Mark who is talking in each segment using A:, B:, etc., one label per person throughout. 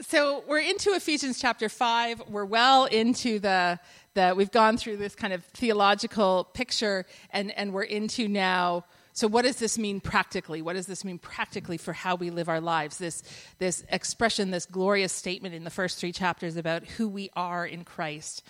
A: So we're into Ephesians chapter 5. We're well into we've gone through this kind of theological picture, and we're into now, so what does this mean practically? What does this mean practically for how we live our lives? This expression, this glorious statement in the first 3 chapters about who we are in Christ.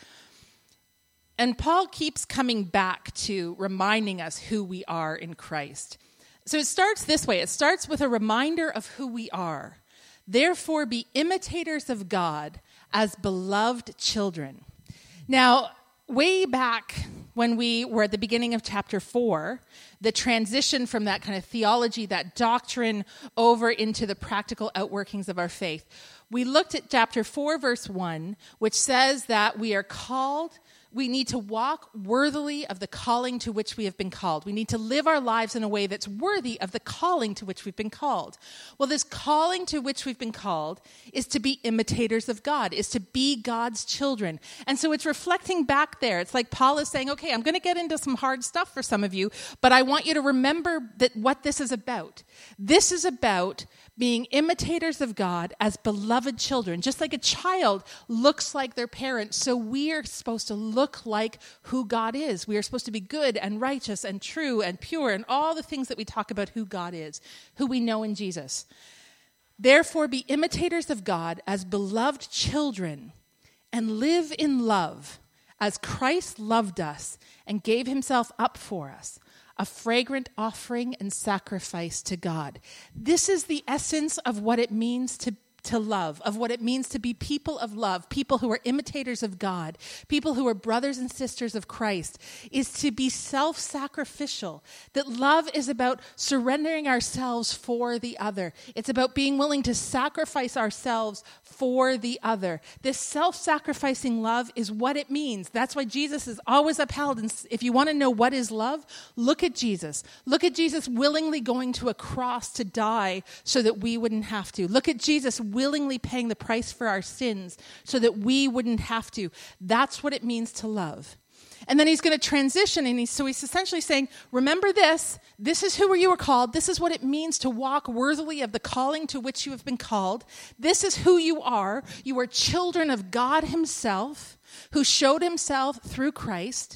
A: And Paul keeps coming back to reminding us who we are in Christ. So it starts this way. It starts with a reminder of who we are. Therefore, be imitators of God as beloved children. Now, way back when we were at the beginning of chapter 4, the transition from that kind of theology, that doctrine, over into the practical outworkings of our faith, we looked at chapter 4, verse 1, which says that we are called. We need to walk worthily of the calling to which we have been called. We need to live our lives in a way that's worthy of the calling to which we've been called. Well, this calling to which we've been called is to be imitators of God, is to be God's children. And so it's reflecting back there. It's like Paul is saying, okay, I'm going to get into some hard stuff for some of you, but I want you to remember that what this is about. This is about being imitators of God as beloved children. Just like a child looks like their parent, so we are supposed to look like who God is. We are supposed to be good and righteous and true and pure and all the things that we talk about who God is, who we know in Jesus. Therefore, be imitators of God as beloved children and live in love as Christ loved us and gave himself up for us, a fragrant offering and sacrifice to God. This is the essence of what it means to love, of what it means to be people of love, people who are imitators of God, people who are brothers and sisters of Christ, is to be self-sacrificial. That love is about surrendering ourselves for the other. It's about being willing to sacrifice ourselves for the other. This self-sacrificing love is what it means. That's why Jesus is always upheld. And if you want to know what is love, look at Jesus. Look at Jesus willingly going to a cross to die so that we wouldn't have to. Look at Jesus willingly paying the price for our sins so that we wouldn't have to. That's what it means to love. And then he's going to transition, and he's essentially saying, remember this is who you were called, this is what it means to walk worthily of the calling to which you have been called, this is who you are children of God himself, who showed himself through Christ.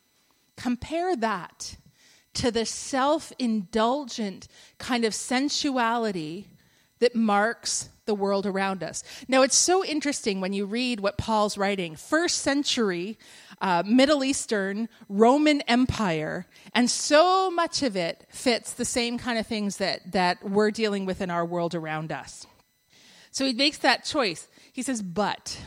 A: Compare that to the self-indulgent kind of sensuality that marks the world around us. Now, it's so interesting when you read what Paul's writing. First century, Middle Eastern, Roman Empire, and so much of it fits the same kind of things that we're dealing with in our world around us. So he makes that choice. He says, but,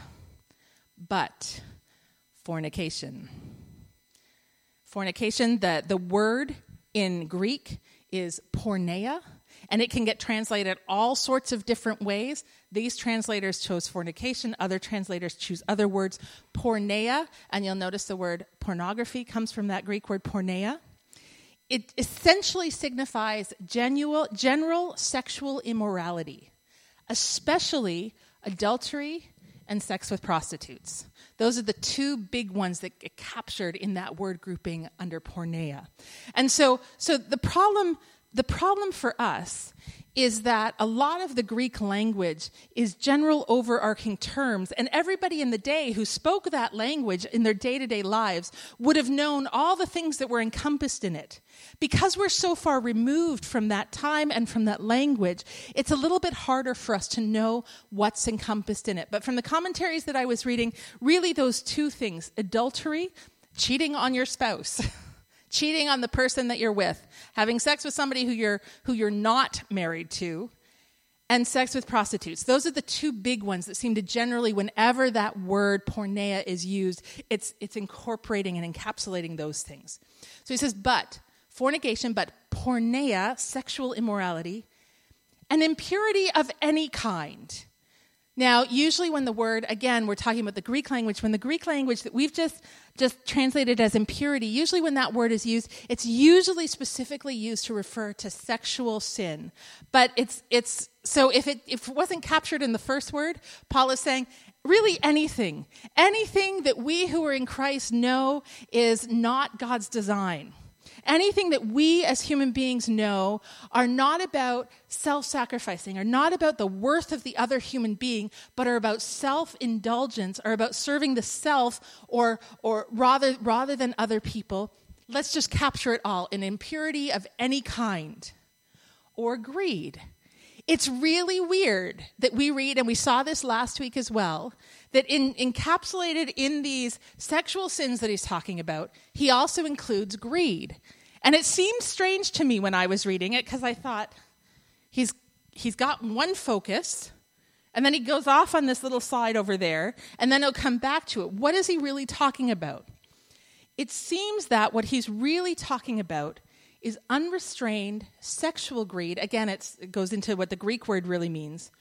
A: fornication. Fornication, the word in Greek is porneia, and it can get translated all sorts of different ways. These translators chose fornication. Other translators choose other words. Porneia, and you'll notice the word pornography comes from that Greek word porneia. It essentially signifies general sexual immorality, especially adultery and sex with prostitutes. Those are the 2 big ones that get captured in that word grouping under porneia. And so the problem for us is that a lot of the Greek language is general overarching terms, and everybody in the day who spoke that language in their day-to-day lives would have known all the things that were encompassed in it. Because we're so far removed from that time and from that language, it's a little bit harder for us to know what's encompassed in it. But from the commentaries that I was reading, really those 2 things, adultery, cheating on your spouse, cheating on the person that you're with, having sex with somebody who you're not married to, and sex with prostitutes. Those are the 2 big ones that seem to generally, whenever that word porneia is used, it's incorporating and encapsulating those things. So he says, but fornication, but porneia, sexual immorality, and impurity of any kind. Now, usually when the word, again, we're talking about the Greek language, when the Greek language that we've just translated as impurity, usually when that word is used, it's usually specifically used to refer to sexual sin. But so if it wasn't captured in the first word, Paul is saying, really anything that we who are in Christ know is not God's design. anything that we as human beings know are not about self-sacrificing, are not about the worth of the other human being, but are about self-indulgence, are about serving the self or rather than other people. Let's just capture it all, an impurity of any kind, or greed. It's really weird that we read, and we saw this last week as well, that encapsulated in these sexual sins that he's talking about, he also includes greed. And it seemed strange to me when I was reading it, because I thought, he's got one focus, and then he goes off on this little side over there, and then he'll come back to it. What is he really talking about? It seems that what he's really talking about is unrestrained sexual greed. Again, it goes into what the Greek word really means,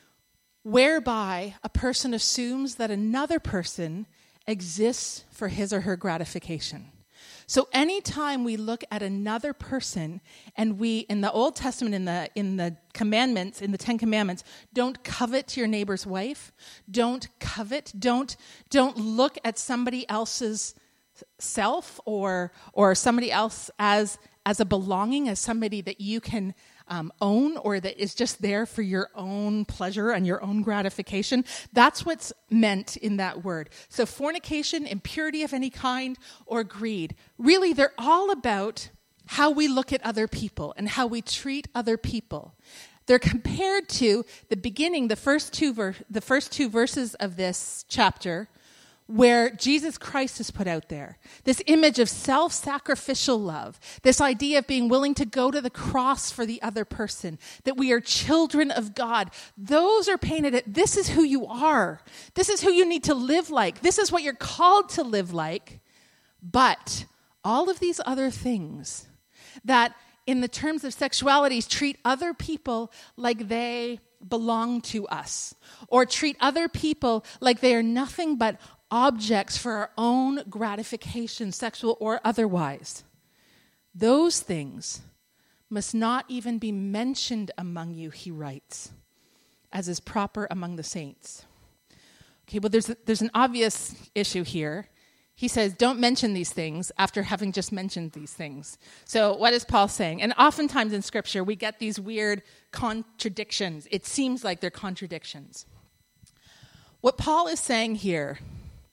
A: whereby a person assumes that another person exists for his or her gratification. So anytime we look at another person, and we, in the Old Testament, in the commandments, in the 10 Commandments, don't covet your neighbor's wife, don't covet, don't look at somebody else's self or somebody else as a belonging, as somebody that you can own or that is just there for your own pleasure and your own gratification. That's what's meant in that word. So fornication, impurity of any kind, or greed, really they're all about how we look at other people and how we treat other people. They're compared to the beginning, the first two verses of this chapter, where Jesus Christ is put out there. This image of self-sacrificial love, this idea of being willing to go to the cross for the other person, that we are children of God. Those are painted at, this is who you are. This is who you need to live like. This is what you're called to live like. But all of these other things that in the terms of sexuality treat other people like they belong to us, or treat other people like they are nothing but objects for our own gratification, sexual or otherwise. Those things must not even be mentioned among you, he writes, as is proper among the saints. Okay, well, there's an obvious issue here. He says, don't mention these things after having just mentioned these things. So what is Paul saying? And oftentimes in Scripture, we get these weird contradictions. It seems like they're contradictions. What Paul is saying here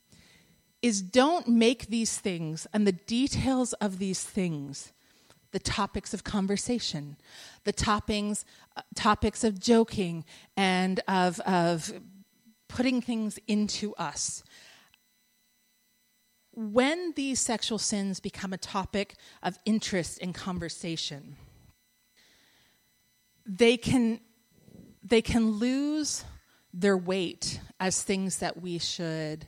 A: is don't make these things and the details of these things the topics of conversation, the topics of joking and of putting things into us. When these sexual sins become a topic of interest in conversation, they can lose their weight as things that we should,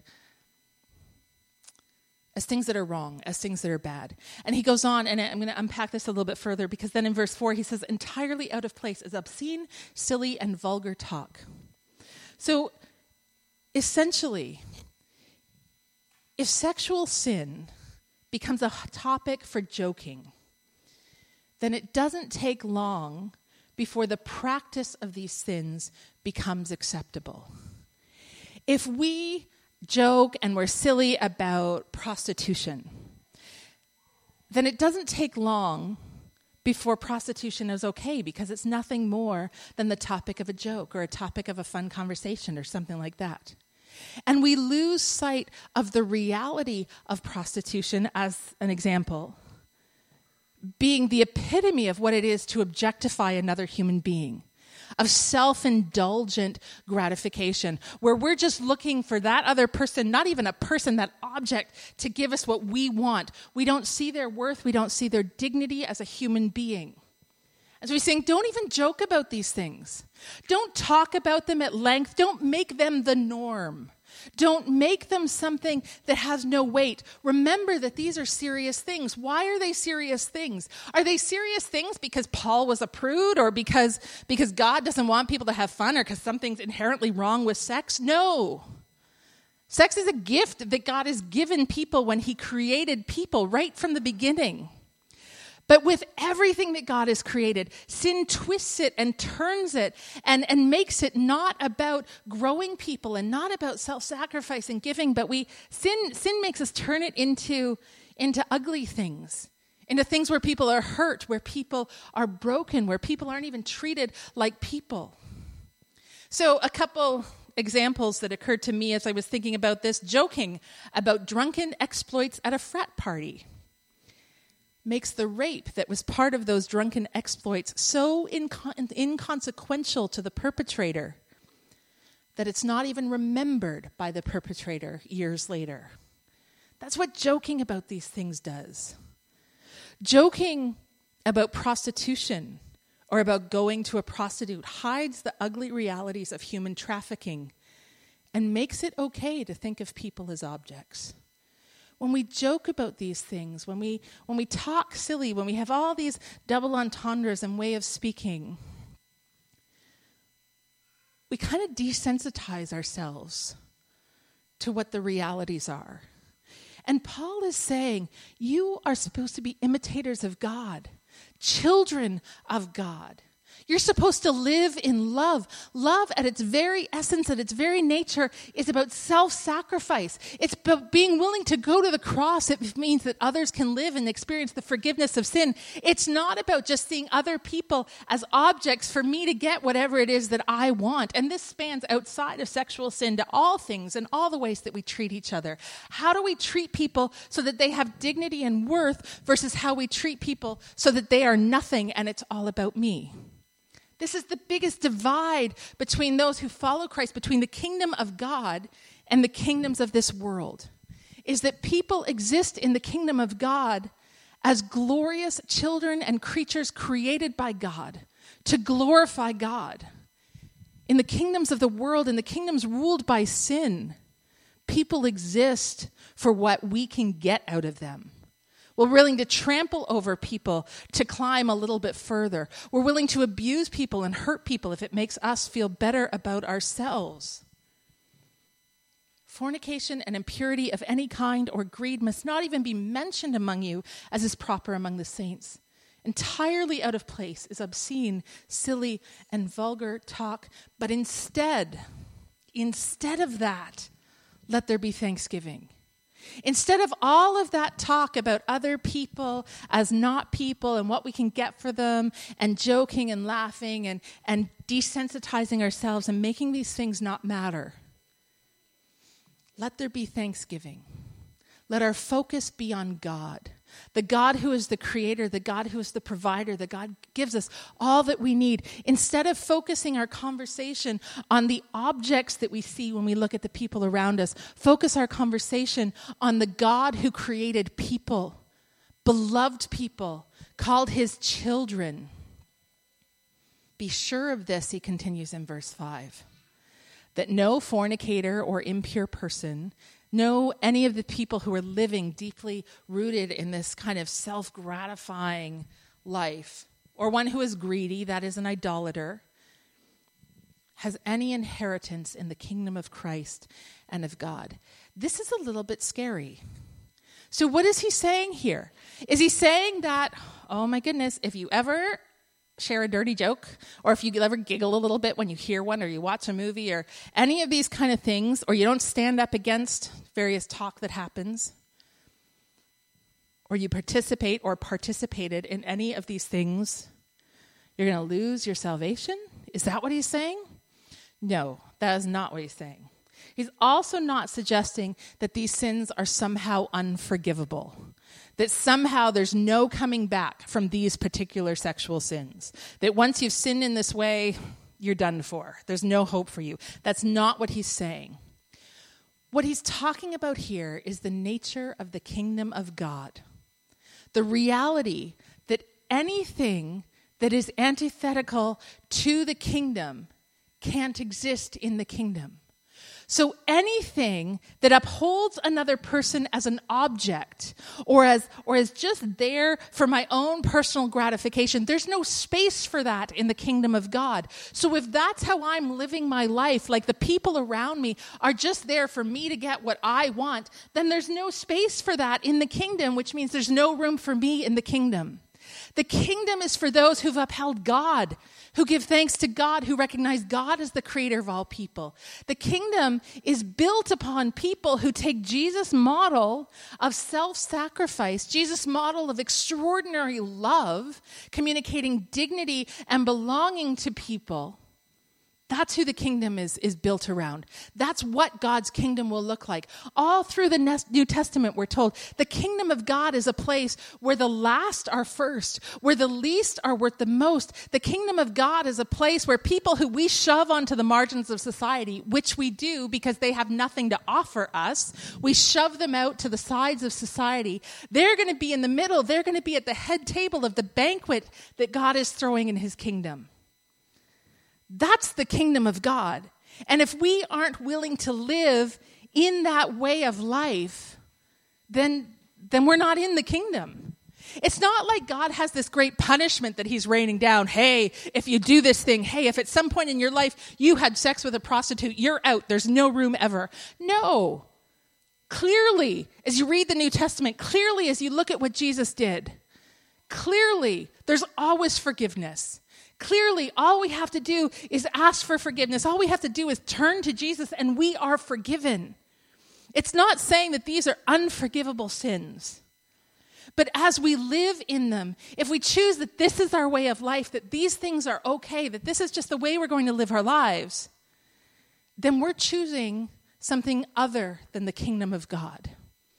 A: as things that are wrong, as things that are bad. And he goes on, and I'm going to unpack this a little bit further, because then in verse 4 he says, entirely out of place is obscene, silly, and vulgar talk. So essentially, if sexual sin becomes a topic for joking, then it doesn't take long before the practice of these sins becomes acceptable. If we joke and we're silly about prostitution, then it doesn't take long before prostitution is okay, because it's nothing more than the topic of a joke or a topic of a fun conversation or something like that. And we lose sight of the reality of prostitution, as an example, being the epitome of what it is to objectify another human being, of self-indulgent gratification, where we're just looking for that other person, not even a person, that object, to give us what we want. We don't see their worth. We don't see their dignity as a human being. As we're saying, don't even joke about these things. Don't talk about them at length. Don't make them the norm. Don't make them something that has no weight. Remember that these are serious things. Why are they serious things? Are they serious things because Paul was a prude, or because God doesn't want people to have fun, or because something's inherently wrong with sex? No. Sex is a gift that God has given people when he created people right from the beginning. But with everything that God has created, sin twists it and turns it and makes it not about growing people and not about self-sacrifice and giving, but sin makes us turn it into ugly things, into things where people are hurt, where people are broken, where people aren't even treated like people. So a couple examples that occurred to me as I was thinking about this: joking about drunken exploits at a frat party makes the rape that was part of those drunken exploits so inconsequential to the perpetrator that it's not even remembered by the perpetrator years later. That's what joking about these things does. Joking about prostitution or about going to a prostitute hides the ugly realities of human trafficking and makes it okay to think of people as objects. When we joke about these things, when we talk silly, when we have all these double entendres and way of speaking, we kind of desensitize ourselves to what the realities are. And Paul is saying, you are supposed to be imitators of God, children of God. You're supposed to live in love. Love at its very essence, at its very nature, is about self-sacrifice. It's about being willing to go to the cross. It means that others can live and experience the forgiveness of sin. It's not about just seeing other people as objects for me to get whatever it is that I want. And this spans outside of sexual sin to all things and all the ways that we treat each other. How do we treat people so that they have dignity and worth versus how we treat people so that they are nothing and it's all about me? This is the biggest divide between those who follow Christ, between the kingdom of God and the kingdoms of this world, is that people exist in the kingdom of God as glorious children and creatures created by God to glorify God. In the kingdoms of the world, in the kingdoms ruled by sin, people exist for what we can get out of them. We're willing to trample over people to climb a little bit further. We're willing to abuse people and hurt people if it makes us feel better about ourselves. Fornication and impurity of any kind or greed must not even be mentioned among you as is proper among the saints. Entirely out of place is obscene, silly, and vulgar talk, but instead of that, let there be thanksgiving. Instead of all of that talk about other people as not people and what we can get for them and joking and laughing and desensitizing ourselves and making these things not matter, let there be thanksgiving. Let our focus be on God, the God who is the creator, the God who is the provider, the God who gives us all that we need. Instead of focusing our conversation on the objects that we see when we look at the people around us, focus our conversation on the God who created people, beloved people, called his children. Be sure of this, he continues in verse 5, that no fornicator or impure person, no, any of the people who are living deeply rooted in this kind of self-gratifying life, or one who is greedy, that is an idolater, has any inheritance in the kingdom of Christ and of God. This is a little bit scary. So what is he saying here? Is he saying that, oh my goodness, if you ever share a dirty joke, or if you ever giggle a little bit when you hear one, or you watch a movie, or any of these kind of things, or you don't stand up against various talk that happens, or you participate or participated in any of these things, you're going to lose your salvation? Is that what he's saying? No, that is not what he's saying. He's also not suggesting that these sins are somehow unforgivable, that somehow there's no coming back from these particular sexual sins, that once you've sinned in this way, you're done for. There's no hope for you. That's not what he's saying. What he's talking about here is the nature of the kingdom of God, the reality that anything that is antithetical to the kingdom can't exist in the kingdom. So anything that upholds another person as an object or as just there for my own personal gratification, there's no space for that in the kingdom of God. So if that's how I'm living my life, like the people around me are just there for me to get what I want, then there's no space for that in the kingdom, which means there's no room for me in the kingdom. The kingdom is for those who've upheld God, who give thanks to God, who recognize God as the creator of all people. The kingdom is built upon people who take Jesus' model of self-sacrifice, Jesus' model of extraordinary love, communicating dignity and belonging to people. That's who the kingdom is built around. That's what God's kingdom will look like. All through the New Testament, we're told the kingdom of God is a place where the last are first, where the least are worth the most. The kingdom of God is a place where people who we shove onto the margins of society, which we do because they have nothing to offer us, we shove them out to the sides of society. They're going to be in the middle. They're going to be at the head table of the banquet that God is throwing in his kingdom. That's the kingdom of God. And if we aren't willing to live in that way of life, then we're not in the kingdom. It's not like God has this great punishment that he's raining down. Hey, if you do this thing, hey, if at some point in your life you had sex with a prostitute, you're out. There's no room ever. No. Clearly, as you read the New Testament, clearly as you look at what Jesus did, clearly there's always forgiveness. Clearly, all we have to do is ask for forgiveness. All we have to do is turn to Jesus and we are forgiven. It's not saying that these are unforgivable sins. But as we live in them, if we choose that this is our way of life, that these things are okay, that this is just the way we're going to live our lives, then we're choosing something other than the kingdom of God.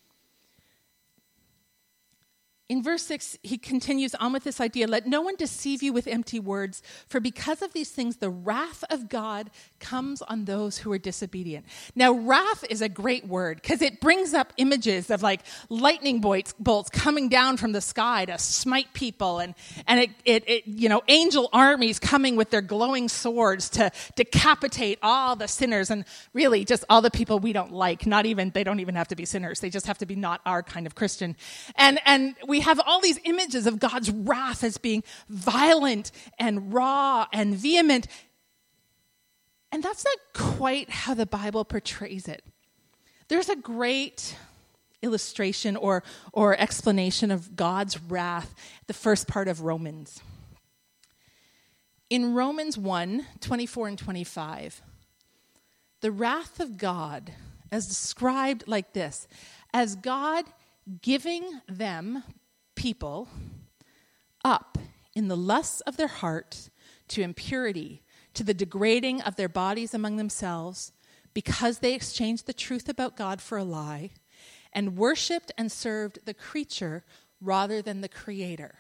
A: In verse 6, he continues on with this idea, let no one deceive you with empty words, for because of these things, the wrath of God comes on those who are disobedient. Now, wrath is a great word because it brings up images of like lightning bolts coming down from the sky to smite people and angel armies coming with their glowing swords to decapitate all the sinners and really just all the people we don't like. They don't even have to be sinners. They just have to be not our kind of Christian. And we have all these images of God's wrath as being violent and raw and vehement. And that's not quite how the Bible portrays it. There's a great illustration or explanation of God's wrath, the first part of Romans. In Romans 1, 24 and 25, the wrath of God is described like this, as God giving them, people, up in the lusts of their heart to impurity, to the degrading of their bodies among themselves, because they exchanged the truth about God for a lie, and worshipped and served the creature rather than the Creator.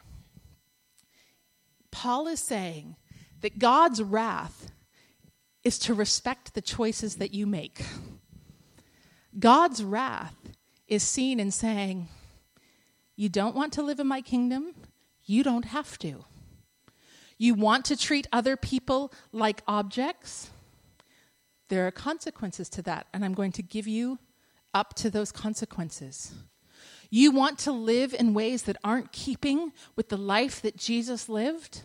A: Paul is saying that God's wrath is to respect the choices that you make. God's wrath is seen in saying, you don't want to live in my kingdom? You don't have to. You want to treat other people like objects? There are consequences to that, and I'm going to give you up to those consequences. You want to live in ways that aren't keeping with the life that Jesus lived?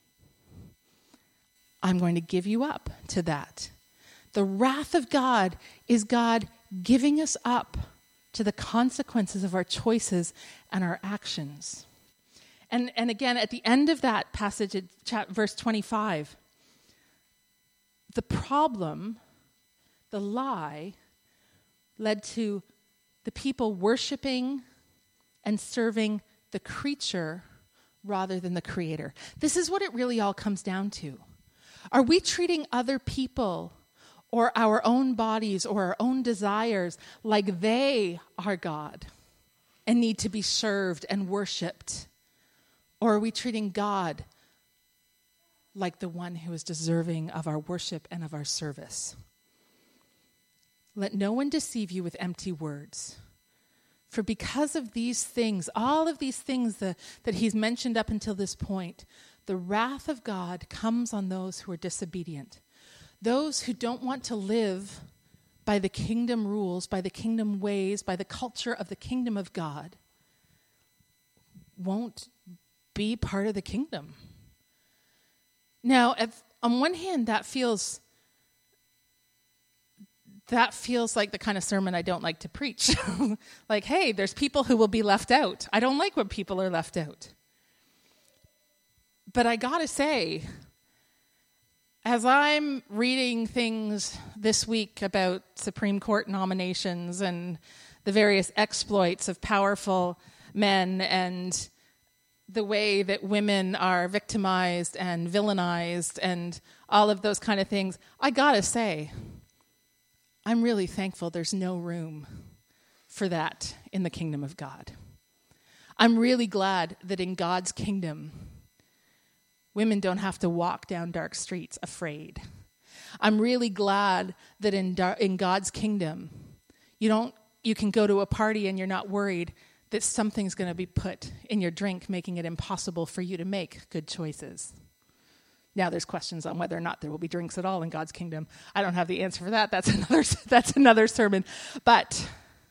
A: I'm going to give you up to that. The wrath of God is God giving us up to the consequences of our choices and our actions. And again, at the end of that passage, verse 25, the problem, the lie, led to the people worshiping and serving the creature rather than the Creator. This is what it really all comes down to. Are we treating other people or our own bodies or our own desires like they are God and need to be served and worshipped? Or are we treating God like the one who is deserving of our worship and of our service? Let no one deceive you with empty words. For because of these things, all of these things that he's mentioned up until this point, the wrath of God comes on those who are disobedient. Those who don't want to live by the kingdom rules, by the kingdom ways, by the culture of the kingdom of God, won't be part of the kingdom. Now, on one hand, that feels like the kind of sermon I don't like to preach. Like, hey, there's people who will be left out. I don't like when people are left out. But I gotta say, as I'm reading things this week about Supreme Court nominations and the various exploits of powerful men and the way that women are victimized and villainized and all of those kind of things, I gotta say, I'm really thankful there's no room for that in the kingdom of God. I'm really glad that in God's kingdom, women don't have to walk down dark streets afraid. I'm really glad that in God's kingdom, you can go to a party and you're not worried that something's going to be put in your drink, making it impossible for you to make good choices. Now there's questions on whether or not there will be drinks at all in God's kingdom. I don't have the answer for that. That's another sermon. But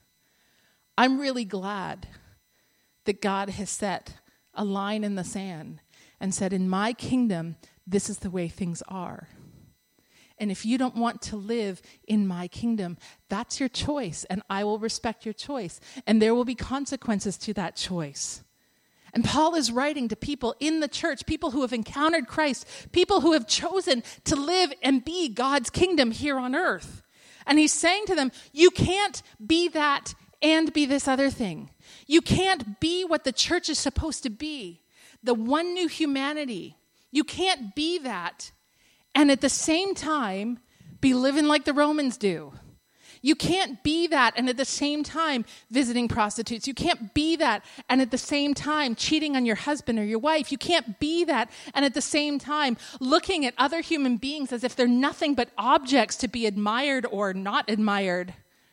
A: I'm really glad that God has set a line in the sand and said, in my kingdom, this is the way things are. And if you don't want to live in my kingdom, that's your choice, and I will respect your choice. And there will be consequences to that choice. And Paul is writing to people in the church, people who have encountered Christ, people who have chosen to live and be God's kingdom here on earth. And he's saying to them, you can't be that and be this other thing. You can't be what the church is supposed to be, the one new humanity. You can't be that and at the same time be living like the Romans do. You can't be that and at the same time visiting prostitutes. You can't be that and at the same time cheating on your husband or your wife. You can't be that and at the same time looking at other human beings as if they're nothing but objects to be admired or not admired.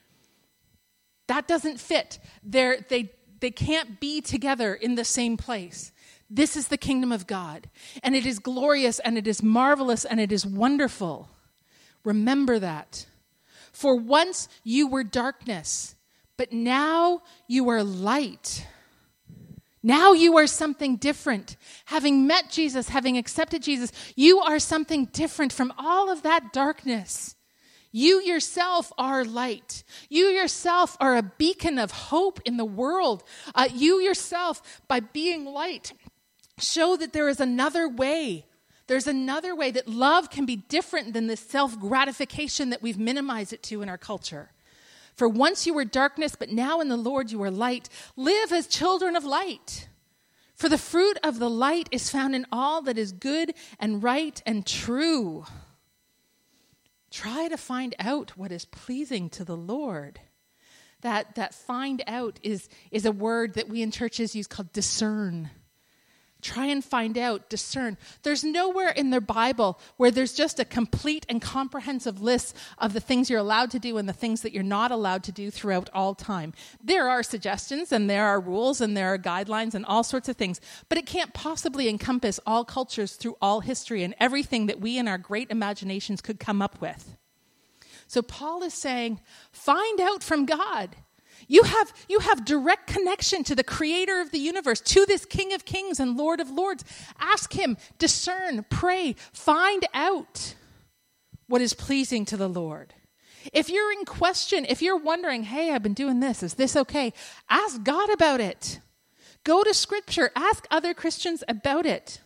A: That doesn't fit. They can't be together in the same place. This is the kingdom of God, and it is glorious, and it is marvelous, and it is wonderful. Remember that. For once you were darkness, but now you are light. Now you are something different. Having met Jesus, having accepted Jesus, you are something different from all of that darkness. You yourself are light. You yourself are a beacon of hope in the world. You yourself, by being light, show that there is another way. There's another way that love can be different than the self-gratification that we've minimized it to in our culture. For once you were darkness, but now in the Lord you are light. Live as children of light. For the fruit of the light is found in all that is good and right and true. Try to find out what is pleasing to the Lord. That find out is a word that we in churches use called discern. Try and find out, discern. There's nowhere in the Bible where there's just a complete and comprehensive list of the things you're allowed to do and the things that you're not allowed to do throughout all time. There are suggestions and there are rules and there are guidelines and all sorts of things, but it can't possibly encompass all cultures through all history and everything that we in our great imaginations could come up with. So Paul is saying, find out from God. You have direct connection to the creator of the universe, to this King of Kings and Lord of Lords. Ask him, discern, pray, find out what is pleasing to the Lord. If you're in question, if you're wondering, hey, I've been doing this, is this okay? Ask God about it. Go to Scripture, ask other Christians about it.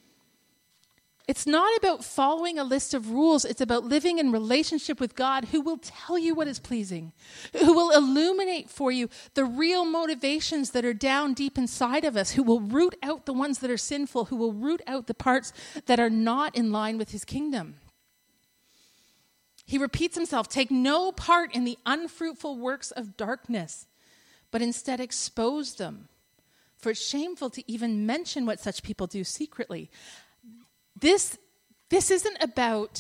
A: It's not about following a list of rules. It's about living in relationship with God who will tell you what is pleasing, who will illuminate for you the real motivations that are down deep inside of us, who will root out the ones that are sinful, who will root out the parts that are not in line with his kingdom. He repeats himself, take no part in the unfruitful works of darkness, but instead expose them. For it's shameful to even mention what such people do secretly. This isn't about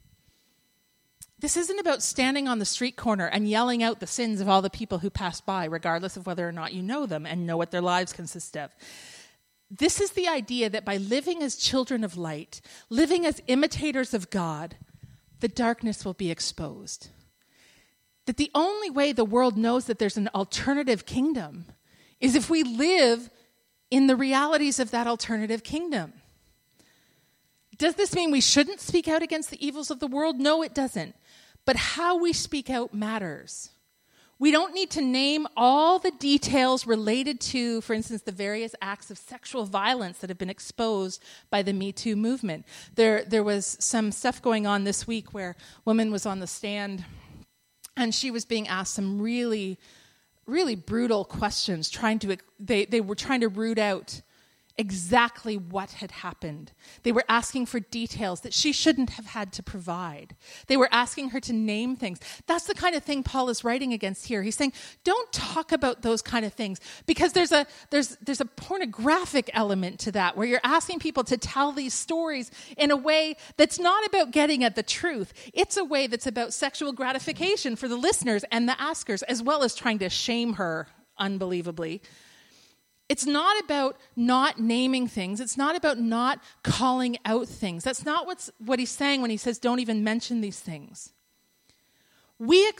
A: standing on the street corner and yelling out the sins of all the people who pass by, regardless of whether or not you know them and know what their lives consist of. This is the idea that by living as children of light, living as imitators of God, the darkness will be exposed. That the only way the world knows that there's an alternative kingdom is if we live in the realities of that alternative kingdom. Does this mean we shouldn't speak out against the evils of the world? No, it doesn't. But how we speak out matters. We don't need to name all the details related to, for instance, the various acts of sexual violence that have been exposed by the Me Too movement. There was some stuff going on this week where a woman was on the stand and she was being asked some really, really brutal questions. They were trying to root out exactly what had happened. They were asking for details that she shouldn't have had to provide. They were asking her to name things. That's the kind of thing Paul is writing against here. He's saying, don't talk about those kind of things, because there's a pornographic element to that, where you're asking people to tell these stories in a way that's not about getting at the truth. It's a way that's about sexual gratification for the listeners and the askers, as well as trying to shame her unbelievably. It's not about not naming things. It's not about not calling out things. That's not what he's saying when he says don't even mention these things. We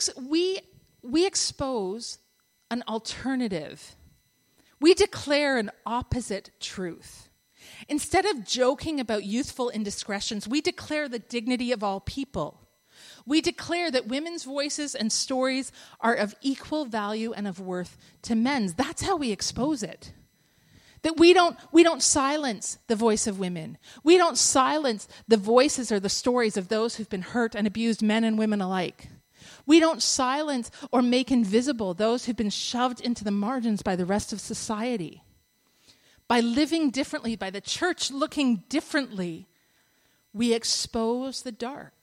A: expose an alternative. We declare an opposite truth. Instead of joking about youthful indiscretions, we declare the dignity of all people. We declare that women's voices and stories are of equal value and of worth to men's. That's how we expose it. That we don't silence the voice of women. We don't silence the voices or the stories of those who've been hurt and abused, men and women alike. We don't silence or make invisible those who've been shoved into the margins by the rest of society. By living differently, by the church looking differently, we expose the dark.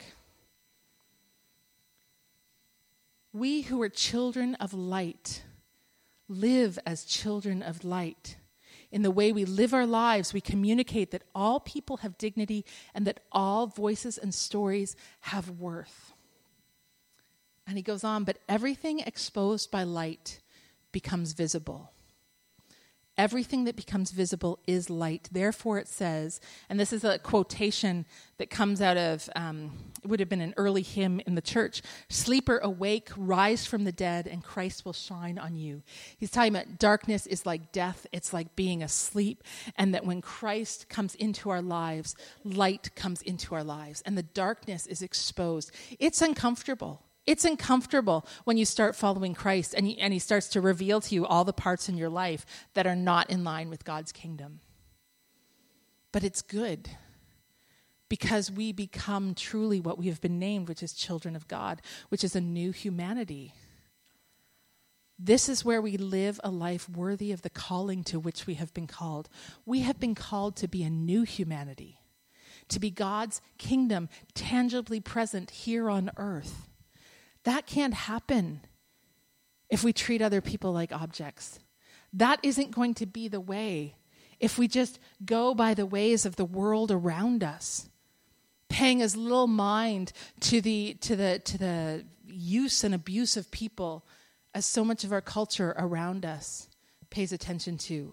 A: We who are children of light live as children of light. In the way we live our lives, we communicate that all people have dignity and that all voices and stories have worth. And he goes on, but everything exposed by light becomes visible. Everything that becomes visible is light. Therefore it says, and this is a quotation that comes out of, it would have been an early hymn in the church, "Sleeper, awake, rise from the dead, and Christ will shine on you." He's talking about darkness is like death. It's like being asleep. And that when Christ comes into our lives, light comes into our lives. And the darkness is exposed. It's uncomfortable. It's uncomfortable when you start following Christ and he starts to reveal to you all the parts in your life that are not in line with God's kingdom. But it's good because we become truly what we have been named, which is children of God, which is a new humanity. This is where we live a life worthy of the calling to which we have been called. We have been called to be a new humanity, to be God's kingdom tangibly present here on earth. That can't happen if we treat other people like objects. That isn't going to be the way if we just go by the ways of the world around us, paying as little mind to the use and abuse of people as so much of our culture around us pays attention to.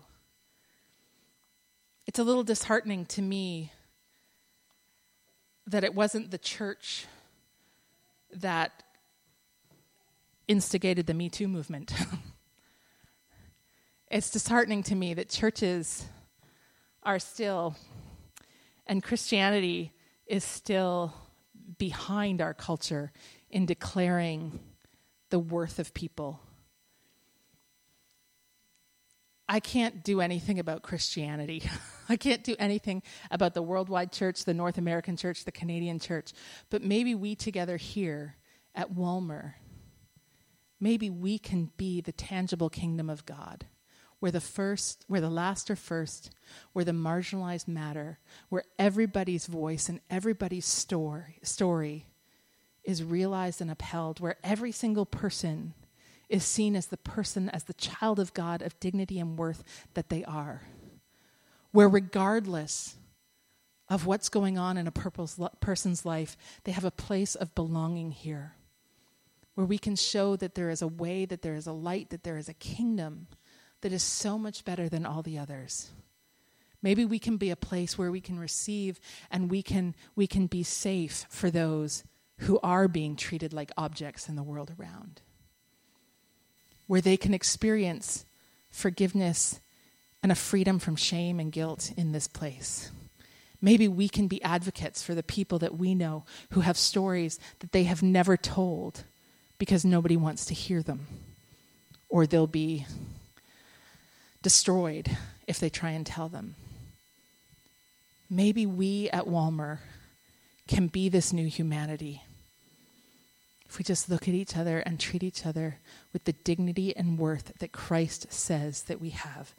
A: It's a little disheartening to me that it wasn't the church that instigated the Me Too movement. It's disheartening to me that churches are still, and Christianity is still behind our culture in declaring the worth of people. I can't do anything about Christianity. I can't do anything about the worldwide church, the North American church, the Canadian church. But maybe we together here at Walmer, maybe we can be the tangible kingdom of God, where the last are first, where the marginalized matter, where everybody's voice and everybody's story is realized and upheld, where every single person is seen as the child of God of dignity and worth that they are, where regardless of what's going on in a person's life, they have a place of belonging here, where we can show that there is a way, that there is a light, that there is a kingdom that is so much better than all the others. Maybe we can be a place where we can receive and we can be safe for those who are being treated like objects in the world around, where they can experience forgiveness and a freedom from shame and guilt in this place. Maybe we can be advocates for the people that we know who have stories that they have never told because nobody wants to hear them. or they'll be destroyed if they try and tell them. Maybe we at Walmer can be this new humanity if we just look at each other and treat each other with the dignity and worth that Christ says that we have